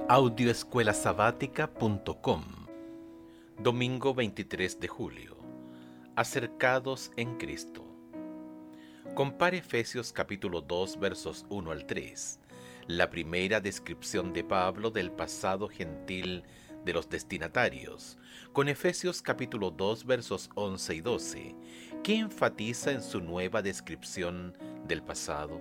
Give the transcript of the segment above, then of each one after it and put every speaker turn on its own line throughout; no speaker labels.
Audioescuelasabática.com. Domingo 23 de julio. Acercados en Cristo. Compare Efesios capítulo 2 versos 1 al 3, la primera descripción de Pablo del pasado gentil de los destinatarios, con Efesios capítulo 2 versos 11 y 12, que enfatiza en su nueva descripción del pasado.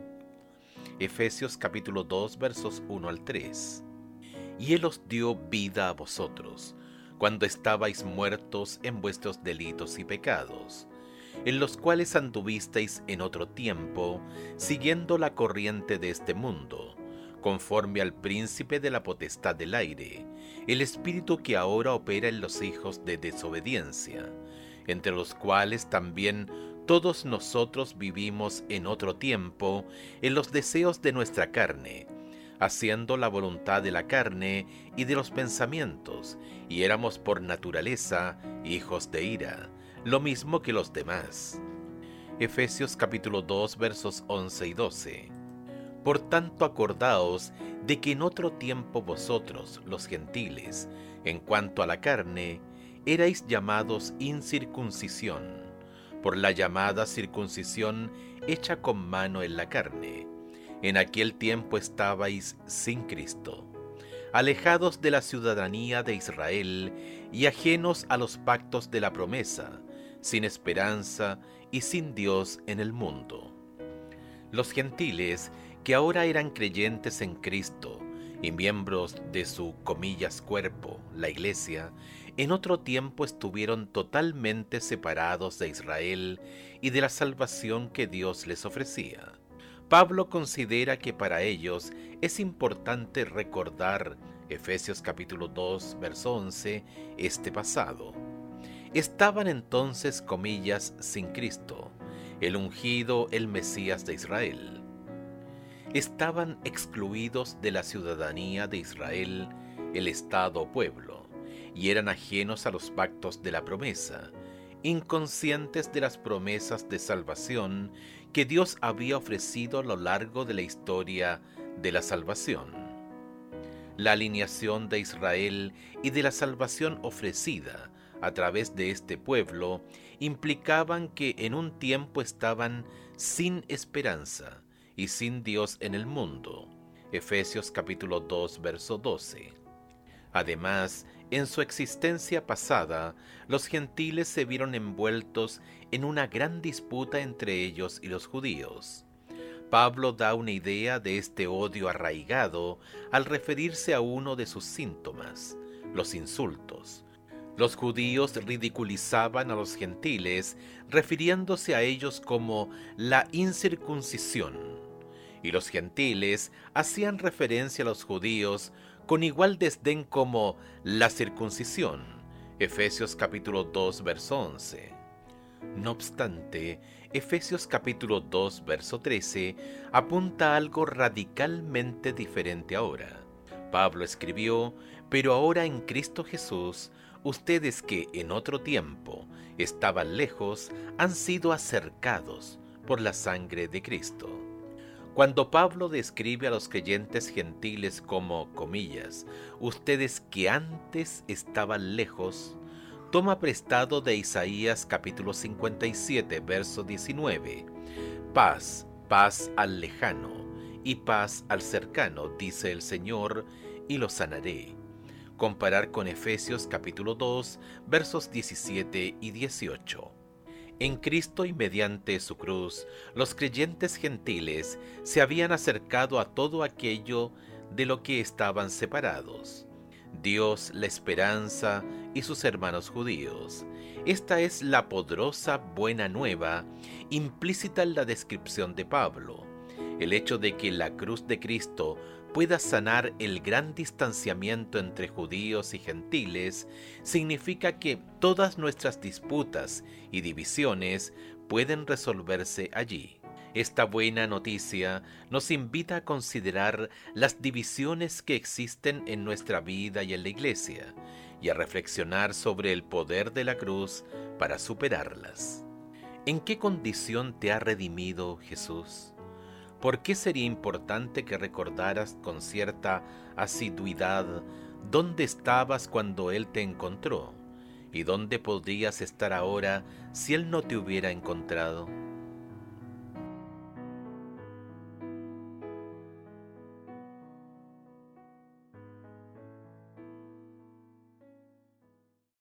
Efesios capítulo 2 versos 1 al 3. Y Él os dio vida a vosotros, cuando estabais muertos en vuestros delitos y pecados, en los cuales anduvisteis en otro tiempo, siguiendo la corriente de este mundo, conforme al príncipe de la potestad del aire, el espíritu que ahora opera en los hijos de desobediencia, entre los cuales también todos nosotros vivimos en otro tiempo, en los deseos de nuestra carne, haciendo la voluntad de la carne y de los pensamientos, y éramos por naturaleza hijos de ira, lo mismo que los demás. Efesios capítulo 2 versos 11 y 12. Por tanto acordaos de que en otro tiempo vosotros, los gentiles, en cuanto a la carne, erais llamados incircuncisión, por la llamada circuncisión hecha con mano en la carne. En aquel tiempo estabais sin Cristo, alejados de la ciudadanía de Israel y ajenos a los pactos de la promesa, sin esperanza y sin Dios en el mundo. Los gentiles, que ahora eran creyentes en Cristo y miembros de su, comillas, cuerpo, la Iglesia, en otro tiempo estuvieron totalmente separados de Israel y de la salvación que Dios les ofrecía. Pablo considera que para ellos es importante recordar, Efesios capítulo 2, verso 11, este pasado. Estaban entonces, comillas, sin Cristo, el ungido, el Mesías de Israel. Estaban excluidos de la ciudadanía de Israel, el Estado o pueblo, y eran ajenos a los pactos de la promesa, inconscientes de las promesas de salvación que Dios había ofrecido a lo largo de la historia de la salvación. La alineación de Israel y de la salvación ofrecida a través de este pueblo implicaban que en un tiempo estaban sin esperanza y sin Dios en el mundo. Efesios capítulo 2 verso 12. Además, en su existencia pasada, los gentiles se vieron envueltos en una gran disputa entre ellos y los judíos. Pablo da una idea de este odio arraigado al referirse a uno de sus síntomas, los insultos. Los judíos ridiculizaban a los gentiles, refiriéndose a ellos como la incircuncisión, y los gentiles hacían referencia a los judíos con igual desdén como la circuncisión. Efesios capítulo 2 verso 11. No obstante, Efesios capítulo 2 verso 13 apunta a algo radicalmente diferente ahora. Pablo escribió: pero ahora en Cristo Jesús, ustedes que en otro tiempo estaban lejos, han sido acercados por la sangre de Cristo. Cuando Pablo describe a los creyentes gentiles como, comillas, ustedes que antes estaban lejos, toma prestado de Isaías capítulo 57, verso 19. Paz, paz al lejano y paz al cercano, dice el Señor, y los sanaré. Comparar con Efesios capítulo 2, versos 17 y 18. En Cristo y mediante su cruz, los creyentes gentiles se habían acercado a todo aquello de lo que estaban separados: Dios, la esperanza y sus hermanos judíos. Esta es la poderosa buena nueva implícita en la descripción de Pablo. El hecho de que la cruz de Cristo pueda sanar el gran distanciamiento entre judíos y gentiles significa que todas nuestras disputas y divisiones pueden resolverse allí. Esta buena noticia nos invita a considerar las divisiones que existen en nuestra vida y en la Iglesia, y a reflexionar sobre el poder de la cruz para superarlas. ¿En qué condición te ha redimido Jesús? ¿Por qué sería importante que recordaras con cierta asiduidad dónde estabas cuando Él te encontró? ¿Y dónde podrías estar ahora si Él no te hubiera encontrado?